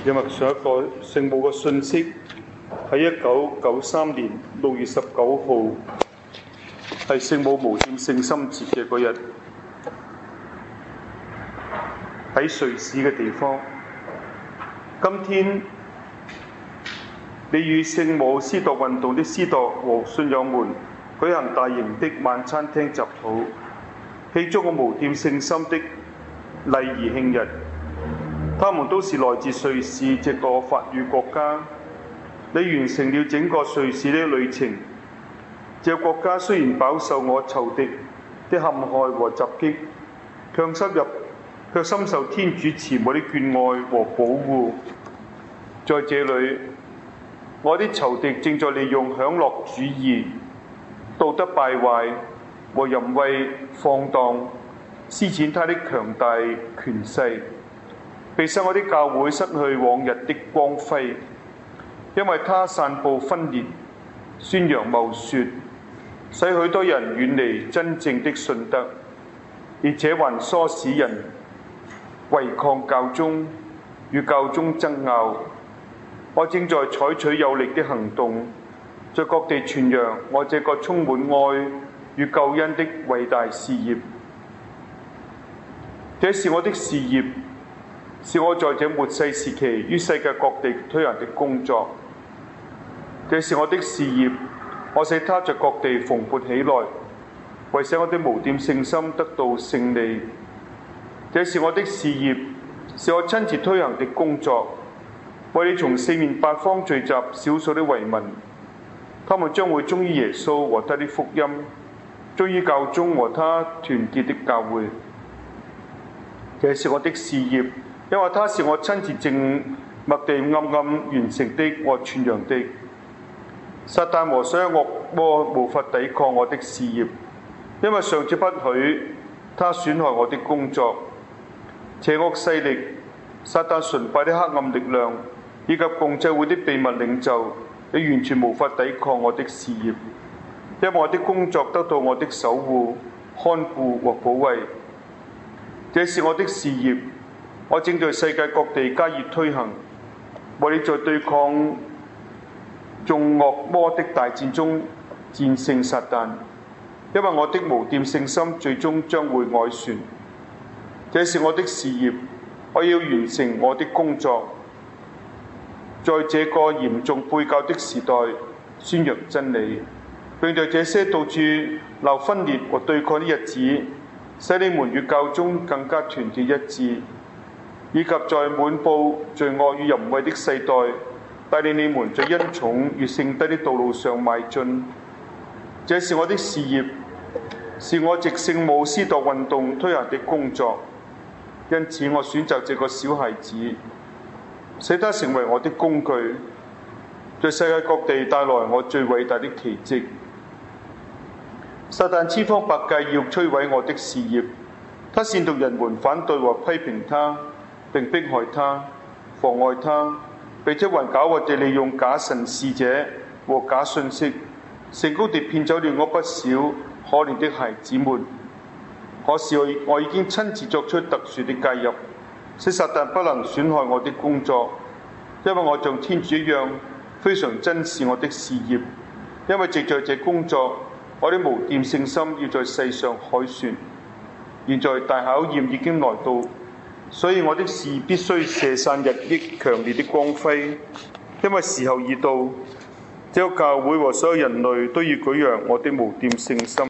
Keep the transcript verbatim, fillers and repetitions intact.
今日上一個聖母嘅信息，喺一九九三年六月十九號，係聖母無玷聖心節嘅嗰日，喺瑞士嘅地方。今天，你與聖母司鐸運動的司鐸和信友們舉行大型的晚餐廳集禱，慶祝我無玷聖心的禮儀慶日。他們都是來自瑞士這個法語國家。你完成了整個瑞士的旅程。這個國家雖然飽受我仇敵的陷害和襲擊，卻深入卻深受天主慈母的眷愛和保護。在這裏，我的仇敵正在利用享樂主義、道德敗壞和淫穢放蕩，施展他的強大權勢，並使我的教會失去往日的光輝，因為他散佈分裂、宣揚謬說，使許多人遠離真正的信德，而且還唆使人違抗教宗，與教宗爭拗。我正在採取有力的行動，在各地傳揚我這個充滿愛與救恩的偉大事業。這是我的事業，是我在這末世時期於世界各地推行的工作。這是我的事業，我使它在各地蓬勃起來，為使我的無玷聖心得到勝利。這是我的事業，是我親自推行的工作，為你從四面八方聚集少數的遺民，他們將會忠於耶穌和他的福音，忠於教宗和他團結的教會。這是我的事業，因為它是我親自靜默地暗暗完成的和傳揚的。撒旦和所有惡魔無法抵抗我的事業，因為上主不許他損害我的工作。邪惡勢力、撒旦崇拜的黑暗力量，以及共濟會的秘密領袖，你完全無法抵抗我的事業，因為我的工作得到我的守護、看顧和保衛。這是我的事業，我正在世界各地加以推行，為你在對抗眾惡魔的大戰中戰勝撒旦，因為我的無玷聖心最終將會凱旋。這是我的事業，我要完成我的工作，在這個嚴重背教的時代宣揚真理，並在這些到處鬧分裂和對抗的日子，使你們與教宗更加團結一致，以及在滿布罪惡與淫穢的世代，帶領你們在恩寵與聖德的道路上邁進。這是我的事業，是我藉聖母司鐸運動推行的工作。因此，我選擇這個小孩子，使他成為我的工具，在世界各地帶來我最偉大的奇蹟。撒旦千方百計要摧毀我的事業，他煽動人們反對和批評他，並迫害他、妨礙他，並且還狡猾地利用假神使者和假信息，成功地騙走了我不少可憐的孩子們。可是我我已經親自作出特殊的介入，使撒旦不能損害我的工作，因為我像天主一樣非常珍視我的事業，因為藉在這工作，我的無玷聖心要在世上凱旋。現在大考驗已經來到，所以我的事必須射散日益強烈的光輝，因為時候已到，這個教會和所有人類都要舉揚我的無玷聖心。